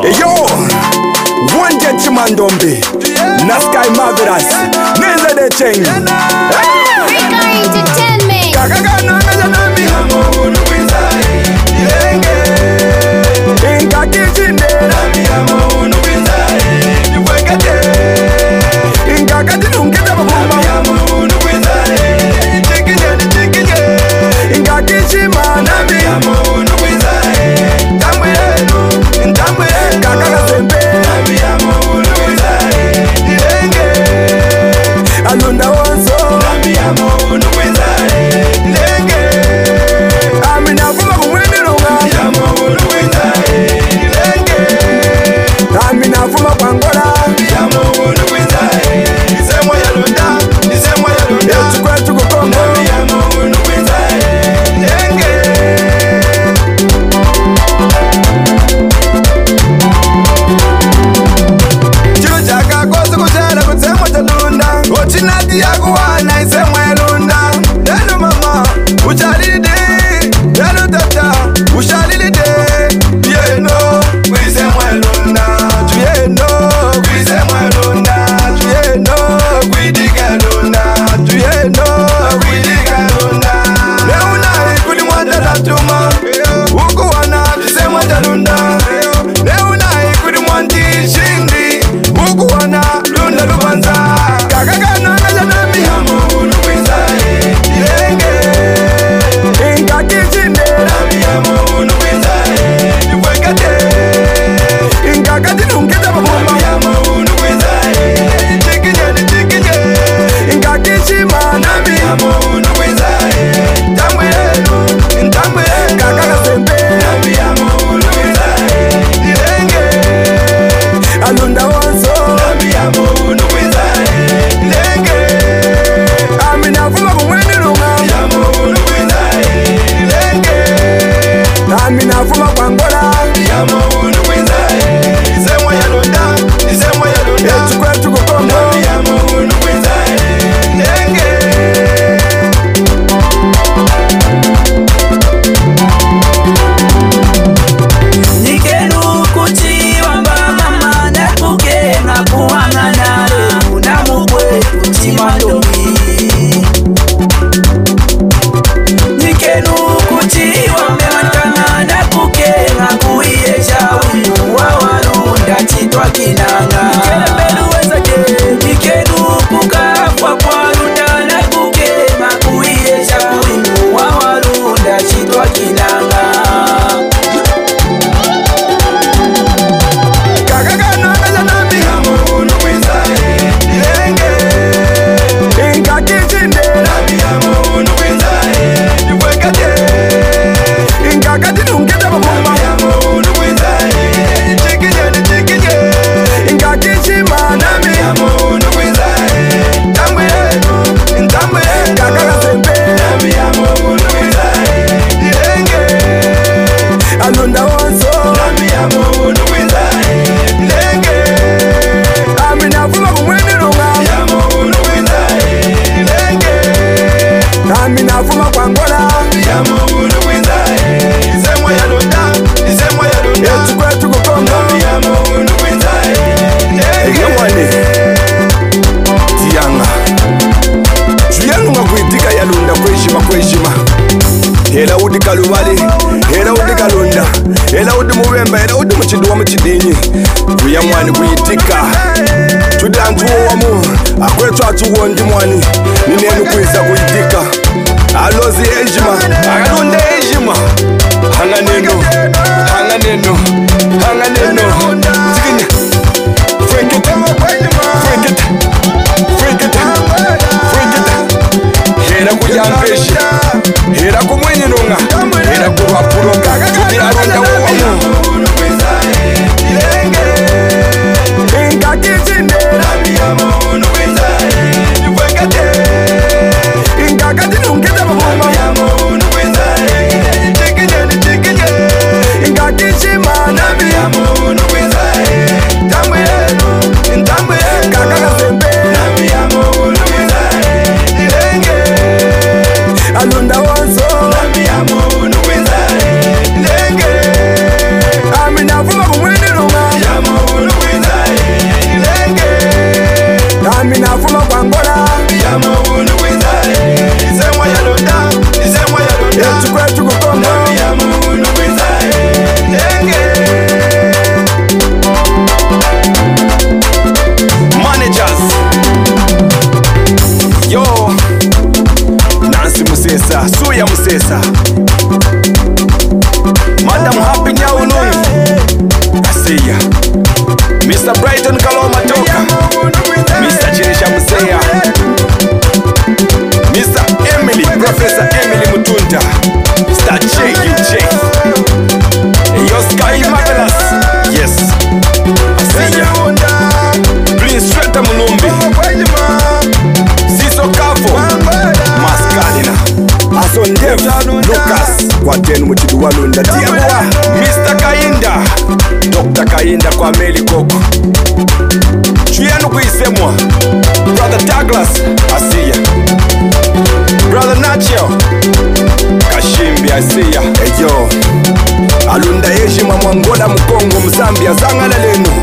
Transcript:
Yo, one gentleman dombe, Naskai Marvelous, Neza de Cheng. Rika Entertainment. Hela udi kalubali, hela udi kalunda, hela udi muwemba, hela udi mchidwa mchidinyi. Kuya mwani kuyitika, tudantu wamu, akwetu atuwondi mwani, ninenu kuisa kuyitika. Alozi ejima, akalunde ejima. Hanga neno, hanga neno, hanga neno. Tikinya, freak it, freak it, freak it, freak it. Hela kujampeshi, hela kumwenye nunga, hela kuwapuloka, chudira ronda wamu. Inga kijinde, inga katinungeta mabuma, inga kishima, Africa. Dr. Kainda kwa Meli Koko. Chuyanu kuisemwa. Brother Douglas Asiya. Brother Nacho Kashimbi Asiya. Eyo Alunda Ejima Mwangola Mkongo Mzambia Zangala lenu.